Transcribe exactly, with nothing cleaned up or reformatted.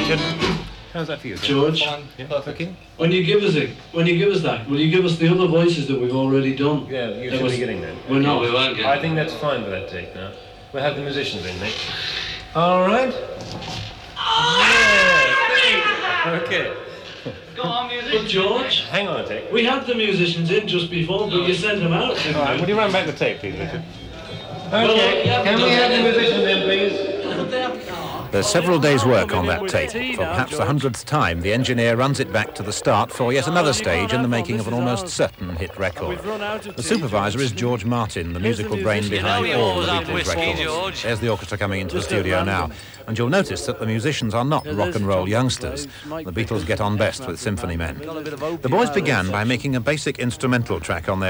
Richard, how's that for you? George, Yeah, okay. when you give us it, when you give us that, will you give us the other voices that we've already done? Yeah, you That should was- be getting that. We're not. we won't get I it. think that's fine for that take now. We'll have the musicians in next. All right. Yeah. Okay. Go on, music. But George, Hang on a take. we had the musicians in just before, but you sent them out, didn't All right, you? will you run back the tape, please, Richard? Well, Okay. you haven't Can we done have the that. musicians in, please? There's several days' work on that tape. For perhaps the hundredth time, the engineer runs it back to the start for yet another stage in the making of an almost certain hit record. The supervisor is George Martin, the musical brain behind you all always the have Beatles whiskey, records. George. There's the orchestra coming into the studio now. And you'll notice that the musicians are not rock and roll youngsters. The Beatles get on best with symphony men. The boys began by making a basic instrumental track on their